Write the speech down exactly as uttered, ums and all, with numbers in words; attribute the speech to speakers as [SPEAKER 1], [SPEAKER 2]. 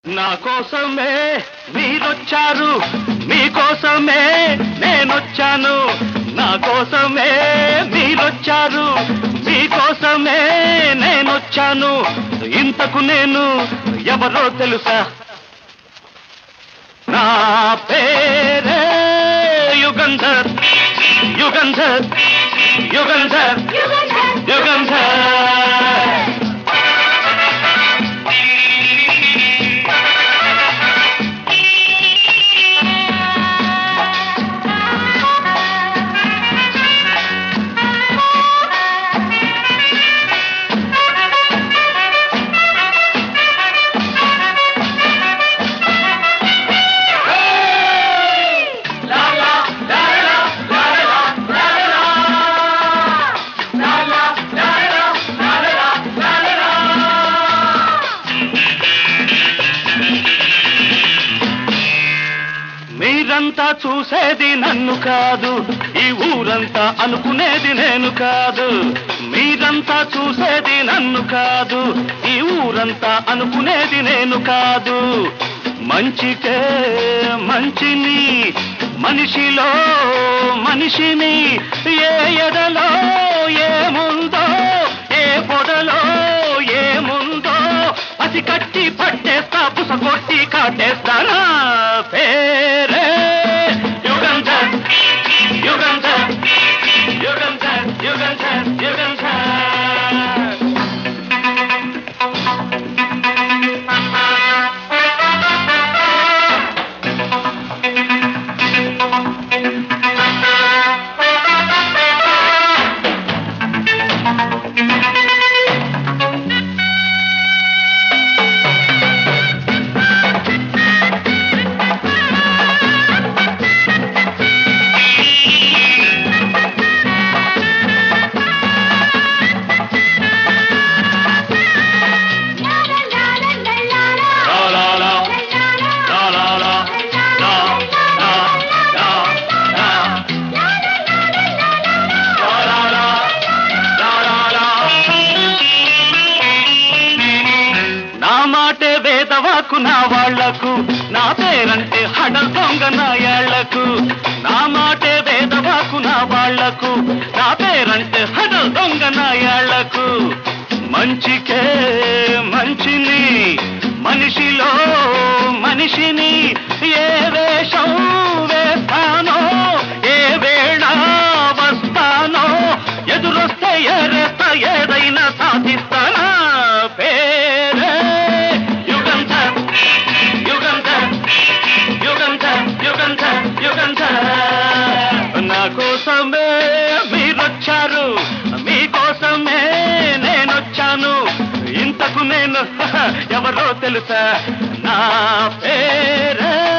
[SPEAKER 1] నా కోసమే మీరొచ్చారు, మీకోసమే నేనొచ్చాను. నా కోసమే మీరొచ్చారు, మీకోసమే నేనొచ్చాను. ఇంతకు నేను ఎవరో తెలుసా? నా పేరే యుగంధర్, యుగంధర్, యుగంధర్, యుగంధర్. మీరంతా చూసేది నన్ను కాదు, ఈ ఊరంతా అనుకునేది నేను కాదు. మీరంతా చూసేది నన్ను కాదు, ఈ ఊరంతా అనుకునేది నేను కాదు. మంచికే మంచిని, మనిషిలో మనిషిని, ఏ ఎడలో ఏముందో, ఏ పొడలో ఏముందో పసి కట్టి పట్టేస్తా, పుసగొట్టి కాటేస్తానా. పేరే యుగంధర్, యుగంధర్, యుగంధర్, యుగంధర్, యుగంధర్. వేదవాకు నా వాళ్లకు, నా పేరంటే హడల్ దొంగ నా ఏళ్లకు. నా మాటే వేదవాకు నా వాళ్లకు, నా పేరంటే హడల్ దొంగ నా ఏళ్లకు. మంచికే మంచిని, మనిషిలో మనిషిని, ఏ వేషం వేస్తానో, ఏ వేళ వస్తానో, ఎదురొస్తే ఎరేస్తా, ఏదైనా సాధిస్తానా. పేరే యుగంధర్, యుగంధర్, యుగంధర్, యుగంధర్, యుగంధర్. నా కోసమే మీరొచ్చారు, మీకోసమే నేనొచ్చాను. ఇంతకు నేను ఎవరో తెలుసా? నా పేరే